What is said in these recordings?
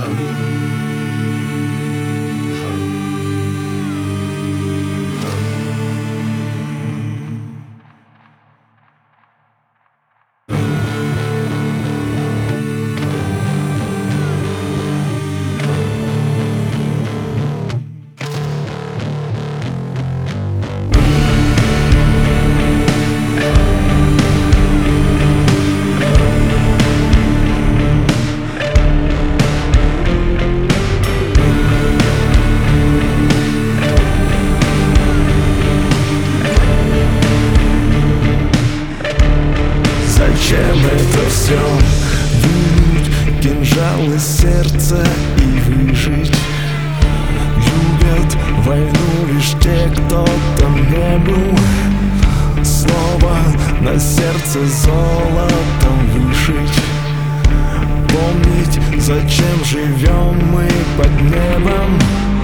Зачем это все? Вынуть кинжал из сердца и выжить. Любят войну лишь те, кто там не был. Снова на сердце золотом вышить. Помнить, зачем живем мы под небом.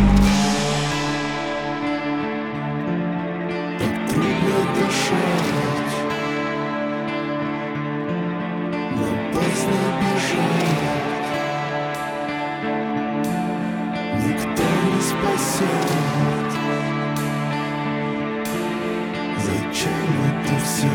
Так трудно дышать, но поздно бежать. Никто не спасет. Зачем это все?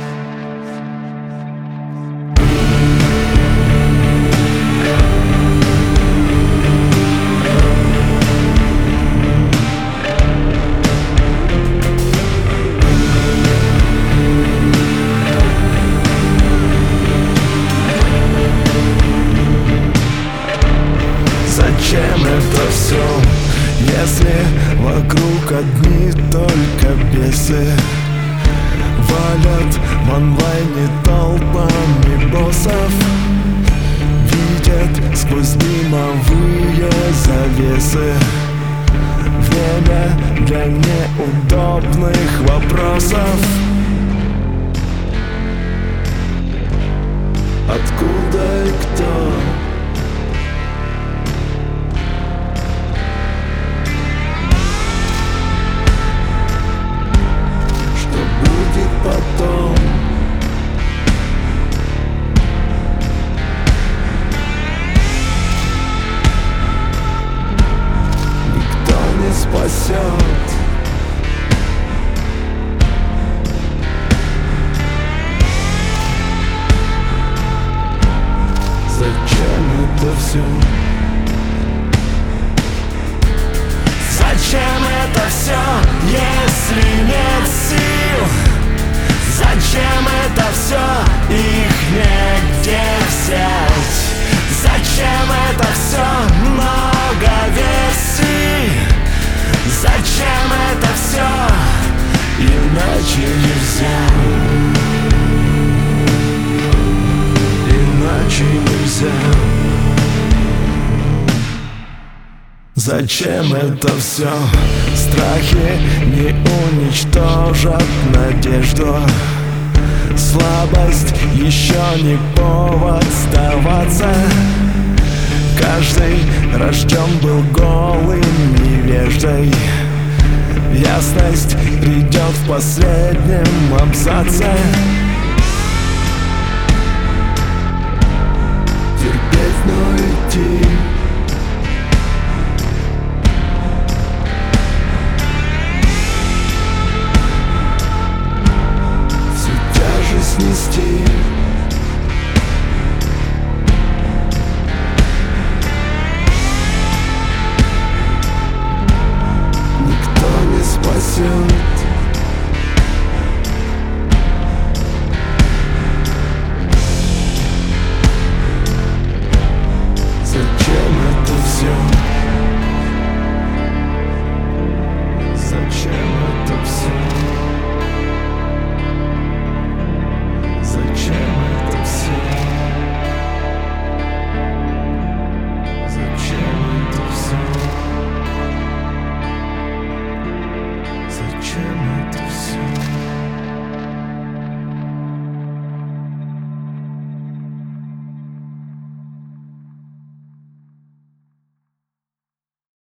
Зачем это все, если вокруг одни только бесы? Валят в онлайне толпами боссов. Видят сквозь дымовые завесы. Время для неудобных вопросов. Откуда и кто? Потом никто не спасет. Зачем это все? Зачем это все, если нет сил? Зачем это все? Их негде взять. Зачем это все? Много версий. Зачем это все? Иначе нельзя. Иначе нельзя. Зачем это все? Страхи не уничтожат надежду. Слабость еще не повод сдаваться. Каждый рожден был голым невеждой. Ясность придет в последнем абзаце. Терпеть, но идти.